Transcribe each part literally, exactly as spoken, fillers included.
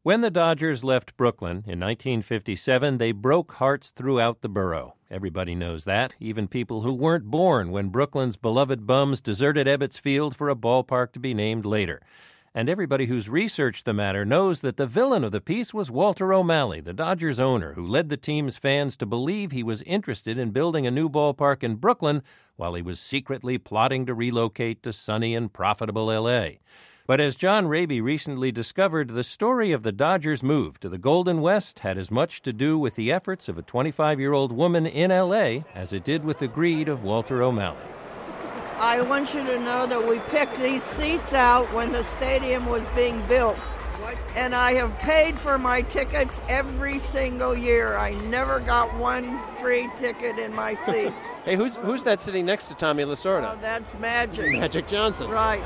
When the Dodgers left Brooklyn in nineteen fifty-seven, they broke hearts throughout the borough. Everybody knows that, even people who weren't born when Brooklyn's beloved bums deserted Ebbets Field for a ballpark to be named later. And everybody who's researched the matter knows that the villain of the piece was Walter O'Malley, the Dodgers owner, who led the team's fans to believe he was interested in building a new ballpark in Brooklyn while he was secretly plotting to relocate to sunny and profitable L A. But as John Raby recently discovered, the story of the Dodgers' move to the Golden West had as much to do with the efforts of a twenty-five-year-old woman in L A as it did with the greed of Walter O'Malley. I want you to know that we picked these seats out when the stadium was being built. And I have paid for my tickets every single year. I never got one free ticket in my seats. Hey, who's who's that sitting next to Tommy Lasorda? Oh, that's Magic. Magic Johnson. Right.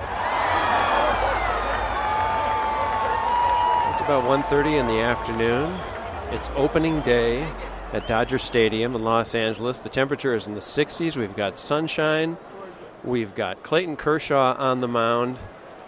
It's about one thirty in the afternoon. It's opening day at Dodger Stadium in Los Angeles. The temperature is in the sixties. We've got sunshine. We've got Clayton Kershaw on the mound.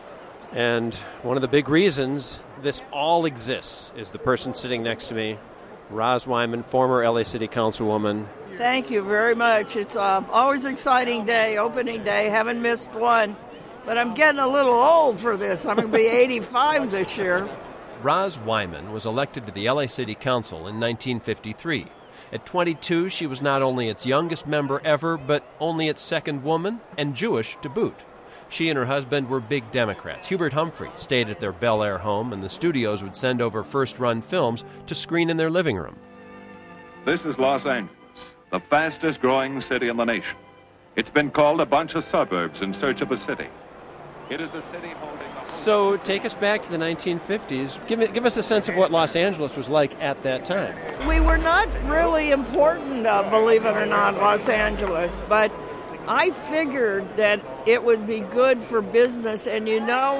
And one of the big reasons this all exists is the person sitting next to me, Roz Wyman, former L A City Councilwoman. Thank you very much. It's uh, always an exciting day, opening day. Haven't missed one. But I'm getting a little old for this. I'm going to be eighty-five this year. Roz Wyman was elected to the L A City Council in nineteen fifty-three. At twenty-two, she was not only its youngest member ever, but only its second woman, and Jewish to boot. She and her husband were big Democrats. Hubert Humphrey stayed at their Bel Air home, and the studios would send over first-run films to screen in their living room. This is Los Angeles, the fastest-growing city in the nation. It's been called a bunch of suburbs in search of a city. It is a city holding... So take us back to the nineteen fifties. Give, it, give us a sense of what Los Angeles was like at that time. We were not really important, uh, believe it or not, Los Angeles, but I figured that it would be good for business. And, you know,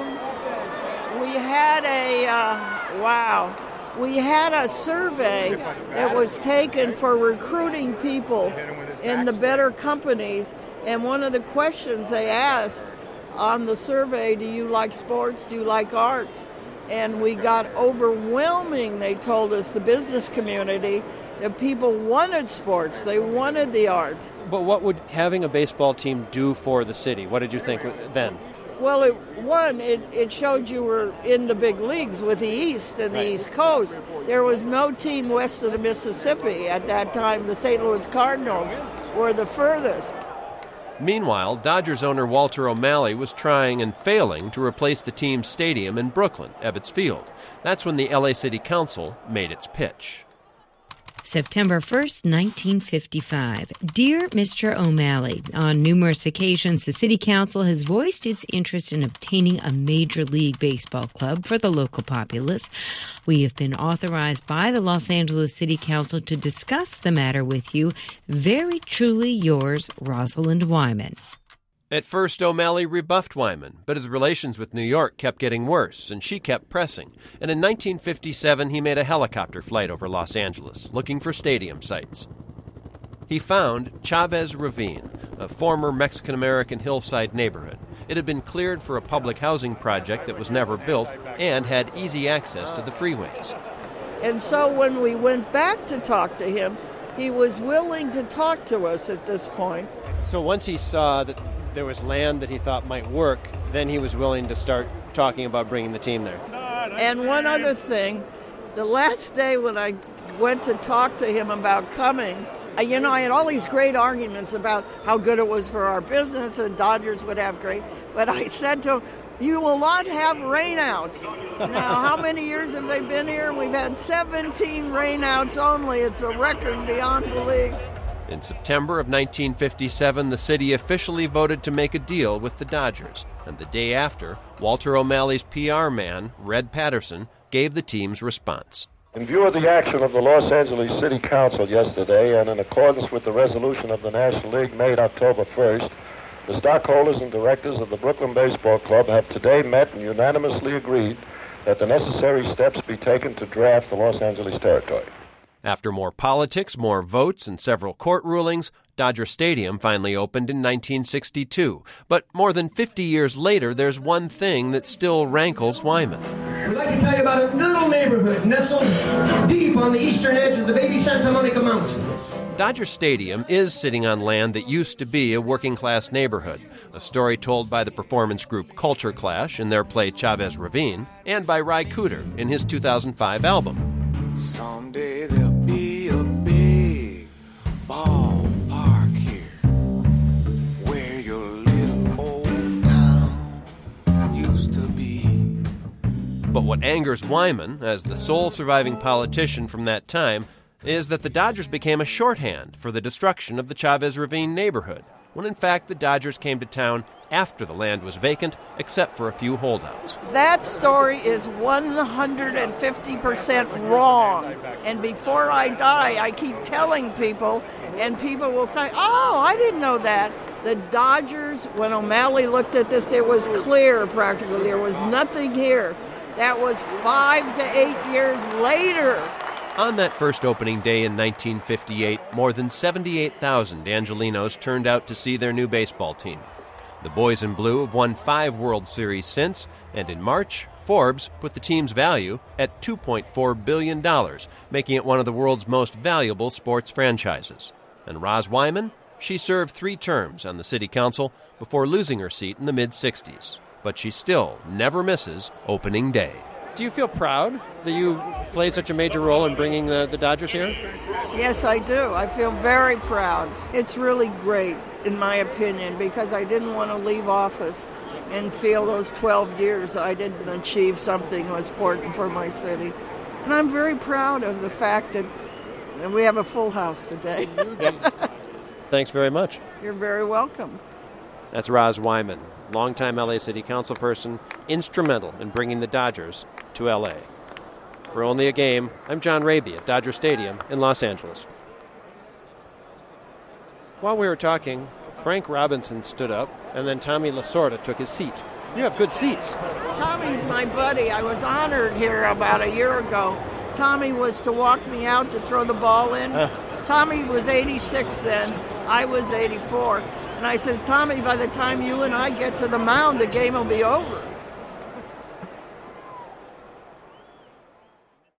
we had a, uh, wow, we had a survey that was taken for recruiting people in the better companies. And one of the questions they asked on the survey, do you like sports? Do you like arts? And we got overwhelming, they told us, the business community, that people wanted sports. They wanted the arts. But what would having a baseball team do for the city? What did you think then? Well, it, one, it, it showed you were in the big leagues with the East and the right. East Coast. There was no team west of the Mississippi at that time. The Saint Louis Cardinals were the furthest. Meanwhile, Dodgers owner Walter O'Malley was trying and failing to replace the team's stadium in Brooklyn, Ebbets Field. That's when the L A City Council made its pitch. September first, nineteen fifty-five. Dear Mister O'Malley, on numerous occasions, the City Council has voiced its interest in obtaining a Major League Baseball club for the local populace. We have been authorized by the Los Angeles City Council to discuss the matter with you. Very truly yours, Rosalind Wyman. At first, O'Malley rebuffed Wyman, but his relations with New York kept getting worse, and she kept pressing. And in nineteen fifty-seven, he made a helicopter flight over Los Angeles, looking for stadium sites. He found Chavez Ravine, a former Mexican-American hillside neighborhood. It had been cleared for a public housing project that was never built and had easy access to the freeways. And so when we went back to talk to him, he was willing to talk to us at this point. So once he saw that there was land that he thought might work, then he was willing to start talking about bringing the team there. And one other thing, the last day when I went to talk to him about coming, you know, I had all these great arguments about how good it was for our business and Dodgers would have great, but I said to him, you will not have rainouts. Now, how many years have they been here? We've had seventeen rainouts only. It's a record beyond belief. In September of nineteen fifty-seven, the city officially voted to make a deal with the Dodgers. And the day after, Walter O'Malley's P R man, Red Patterson, gave the team's response. In view of the action of the Los Angeles City Council yesterday, and in accordance with the resolution of the National League made October first, the stockholders and directors of the Brooklyn Baseball Club have today met and unanimously agreed that the necessary steps be taken to draft the Los Angeles territory. After more politics, more votes, and several court rulings, Dodger Stadium finally opened in nineteen sixty-two. But more than fifty years later, there's one thing that still rankles Wyman. I'd like to tell you about a little neighborhood nestled deep on the eastern edge of the baby Santa Monica Mountains. Dodger Stadium is sitting on land that used to be a working-class neighborhood, a story told by the performance group Culture Clash in their play Chavez Ravine, and by Ry Cooder in his two thousand five album. Someday there'll be a big ballpark here, where your little old town used to be. But what angers Wyman, as the sole surviving politician from that time, is that the Dodgers became a shorthand for the destruction of the Chavez Ravine neighborhood, when in fact the Dodgers came to town after the land was vacant, except for a few holdouts. That story is one hundred fifty percent wrong. And before I die, I keep telling people, and people will say, oh, I didn't know that. The Dodgers, when O'Malley looked at this, it was clear practically. There was nothing here. That was five to eight years later. On that first opening day in nineteen fifty-eight, more than seventy-eight thousand Angelinos turned out to see their new baseball team. The Boys in Blue have won five World Series since, and in March, Forbes put the team's value at two point four billion dollars, making it one of the world's most valuable sports franchises. And Roz Wyman, she served three terms on the city council before losing her seat in the mid-sixties. But she still never misses opening day. Do you feel proud that you played such a major role in bringing the, the Dodgers here? Yes, I do. I feel very proud. It's really great, in my opinion, because I didn't want to leave office and feel those twelve years I didn't achieve something that was important for my city. And I'm very proud of the fact that we have a full house today. Thanks very much. You're very welcome. That's Roz Wyman, longtime L A City Council person, instrumental in bringing the Dodgers to L A. For Only a Game, I'm John Raby at Dodger Stadium in Los Angeles. While we were talking, Frank Robinson stood up, and then Tommy Lasorda took his seat. You have good seats. Tommy's my buddy. I was honored here about a year ago. Tommy was to walk me out to throw the ball in. Uh. Tommy was eighty-six then. I was eighty-four. And I said, Tommy, by the time you and I get to the mound, the game will be over.